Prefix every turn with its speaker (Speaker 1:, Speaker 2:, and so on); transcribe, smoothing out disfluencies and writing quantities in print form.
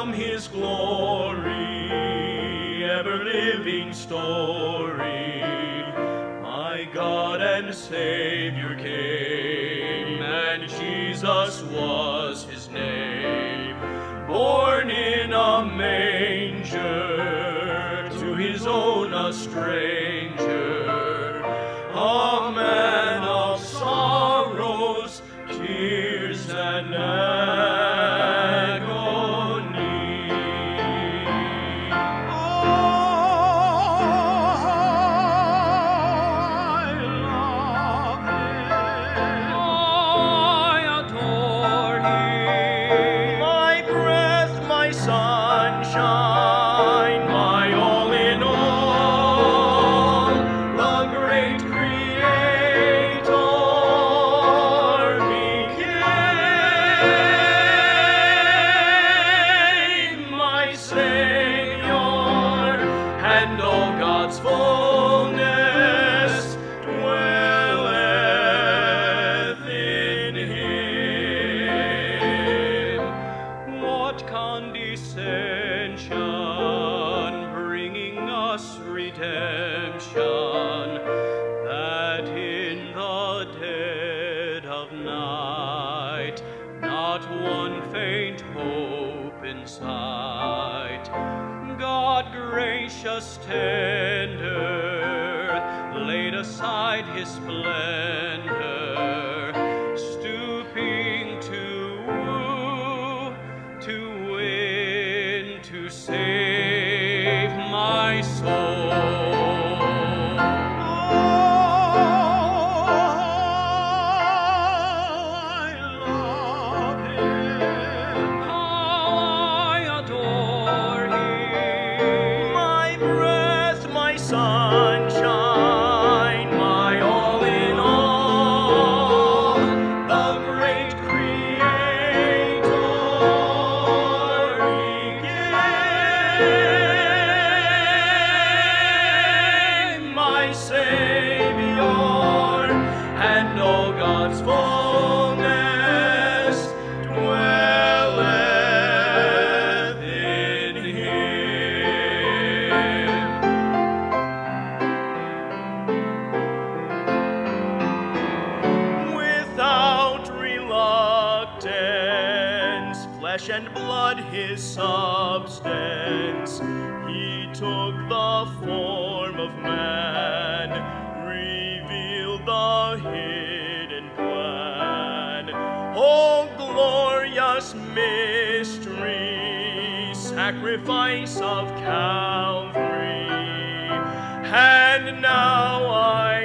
Speaker 1: from his glory, ever-living story, my God and Savior came, and Jesus was his name. Born in a manger, to his own a stranger, a man of sorrows, tears, and agony. I love him. I adore him. My breath, my sunshine, my all in all, the great Creator became my Savior, and all God's fullness dwelleth in him. What condescension, bringing us redemption, that in the dead of night not one faint hope in sight. God gracious, tender, laid aside his splendor, stooping to woo, to win, to save my soul. I love him. How I adore him. My breath, my sunshine, my all in all, the great Creator became my Savior, and all God's fullness dwelleth in him. Without reluctance, flesh and blood his substance, he took the form of man, revealed the hidden plan. Oh, glorious mystery, sacrifice of Calvary, and now I